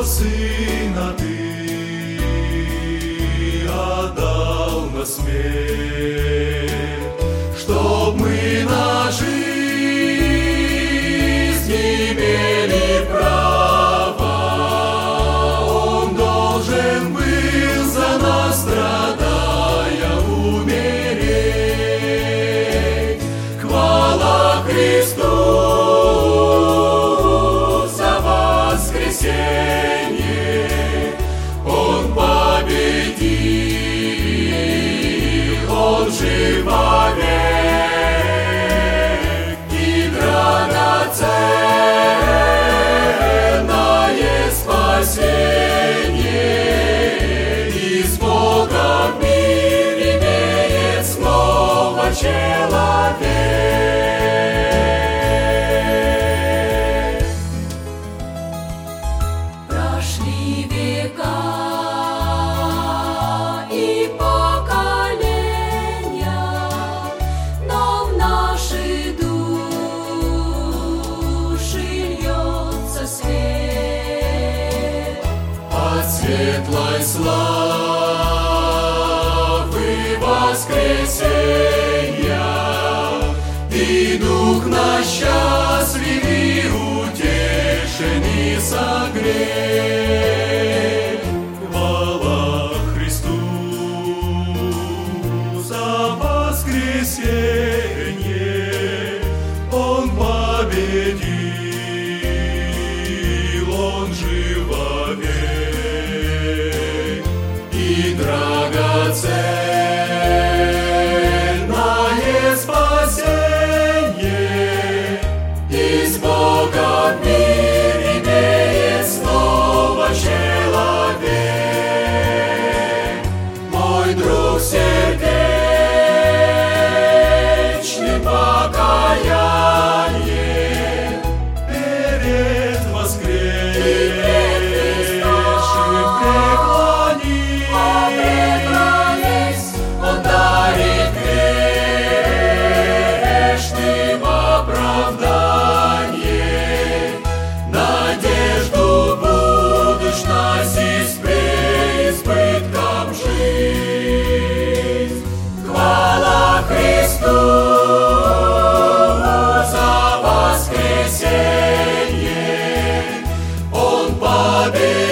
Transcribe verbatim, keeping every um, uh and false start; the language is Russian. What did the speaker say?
своего Сына Ты отдал на смерть, чтоб мы на жизнь имели право. Он должен был за нас, страдая, умереть. Хвала Христу за воскресенье. Он победил, Он жив вовек, и драгоценное спасение. И с Богом мир имеет снова человек. Прошли века и поколения, но в наши души льется свет. От светлой славы воскресенья и дух наш счастлив и утешен и согрет. Хвала Христу за воскресенье. Он победил, Он жив вовек, и драгоценное спасение. И с Богом мир имеет снова человек. Мой друг сердечный покаяние перед воскресшим преклонись. Он дарит грешным оправдание, надежду будущность и с преизбытком жизнь. Хвала Христу за воскресенье. Он победил.